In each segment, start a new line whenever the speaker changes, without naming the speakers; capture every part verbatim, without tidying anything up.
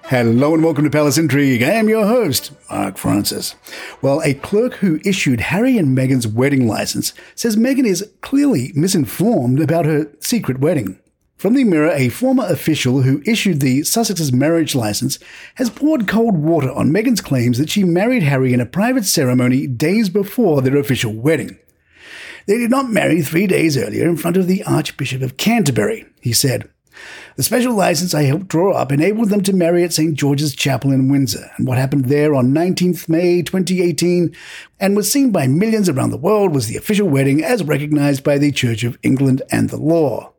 Hello and welcome to Palace Intrigue. I am your host, Mark Francis. Well, a clerk who issued Harry and Meghan's wedding license says Meghan is clearly misinformed about her secret wedding. From the Mirror, a former official who issued the Sussex's marriage license has poured cold water on Meghan's claims that she married Harry in a private ceremony days before their official wedding. They did not marry three days earlier in front of the Archbishop of Canterbury, he said. The special license I helped draw up enabled them to marry at Saint George's Chapel in Windsor, and what happened there on nineteenth of May twenty eighteen and was seen by millions around the world was the official wedding as recognised by the Church of England and the law.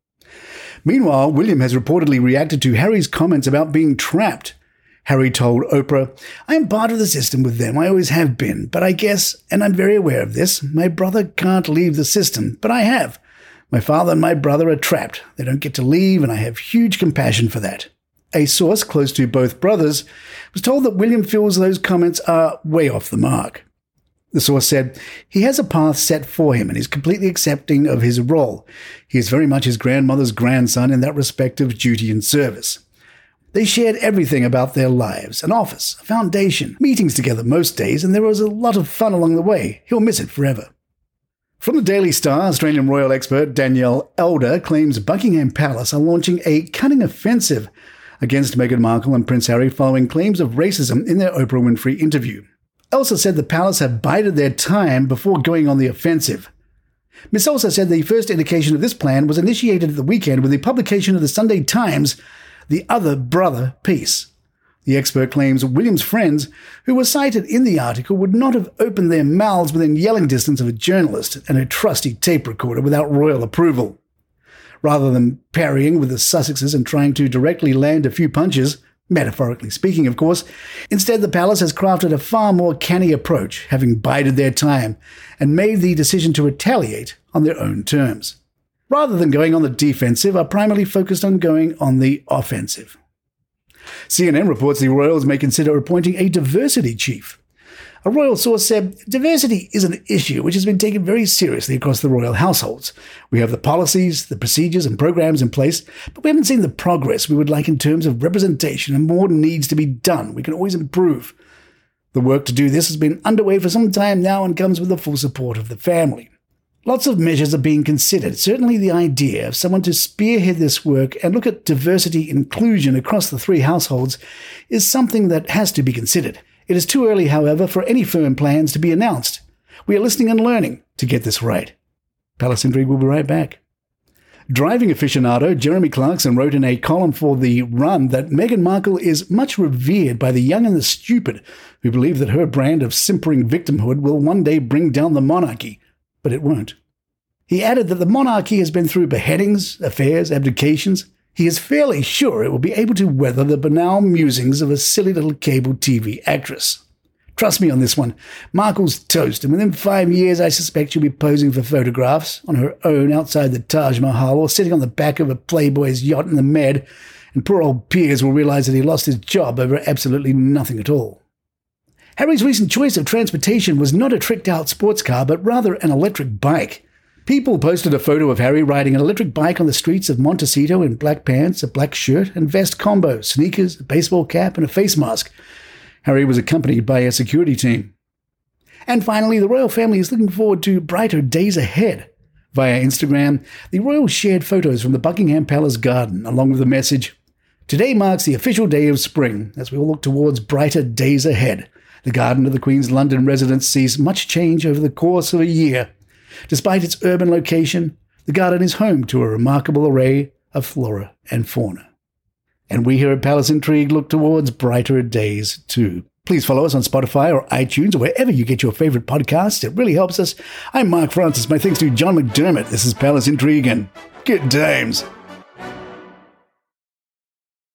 Meanwhile, William has reportedly reacted to Harry's comments about being trapped. Harry told Oprah, "I am part of the system with them, I always have been, but I guess, and I'm very aware of this, my brother can't leave the system, but I have. My father and my brother are trapped. They don't get to leave, and I have huge compassion for that." A source close to both brothers was told that William feels those comments are way off the mark. The source said, "He has a path set for him and is completely accepting of his role. He is very much his grandmother's grandson in that respect of duty and service. They shared everything about their lives, an office, a foundation, meetings together most days, and there was a lot of fun along the way. He'll miss it forever." From the Daily Star, Australian royal expert Danielle Elder claims Buckingham Palace are launching a cunning offensive against Meghan Markle and Prince Harry following claims of racism in their Oprah Winfrey interview. Elsa said the palace have bided their time before going on the offensive. Miss Elsa said the first indication of this plan was initiated at the weekend with the publication of the Sunday Times' The Other Brother piece. The expert claims William's friends, who were cited in the article, would not have opened their mouths within yelling distance of a journalist and a trusty tape recorder without royal approval. Rather than parrying with the Sussexes and trying to directly land a few punches, metaphorically speaking, of course, instead the palace has crafted a far more canny approach, having bided their time, and made the decision to retaliate on their own terms. Rather than going on the defensive, are primarily focused on going on the offensive. C N N reports the royals may consider appointing a diversity chief. A royal source said, "Diversity is an issue which has been taken very seriously across the royal households. We have the policies, the procedures and programs in place, but we haven't seen the progress we would like in terms of representation, and more needs to be done. We can always improve. The work to do this has been underway for some time now and comes with the full support of the family. Lots of measures are being considered. Certainly the idea of someone to spearhead this work and look at diversity inclusion across the three households is something that has to be considered. It is too early, however, for any firm plans to be announced. We are listening and learning to get this right." Palace Intrigue will be right back. Driving aficionado Jeremy Clarkson wrote in a column for The Run that Meghan Markle is much revered by the young and the stupid who believe that her brand of simpering victimhood will one day bring down the monarchy. But it won't. He added that the monarchy has been through beheadings, affairs, abdications. He is fairly sure it will be able to weather the banal musings of a silly little cable T V actress. Trust me on this one. Markle's toast, and within five years I suspect she'll be posing for photographs on her own outside the Taj Mahal or sitting on the back of a Playboy's yacht in the Med, and poor old Piers will realise that he lost his job over absolutely nothing at all. Harry's recent choice of transportation was not a tricked-out sports car, but rather an electric bike. People posted a photo of Harry riding an electric bike on the streets of Montecito in black pants, a black shirt and vest combo, sneakers, a baseball cap and a face mask. Harry was accompanied by a security team. And finally, the royal family is looking forward to brighter days ahead. Via Instagram, the royals shared photos from the Buckingham Palace garden, along with the message, "Today marks the official day of spring, as we all look towards brighter days ahead. The garden of the Queen's London residence sees much change over the course of a year. Despite its urban location, the garden is home to a remarkable array of flora and fauna." And we here at Palace Intrigue look towards brighter days too. Please follow us on Spotify or iTunes or wherever you get your favorite podcasts. It really helps us. I'm Mark Francis. My thanks to John McDermott. This is Palace Intrigue and good times.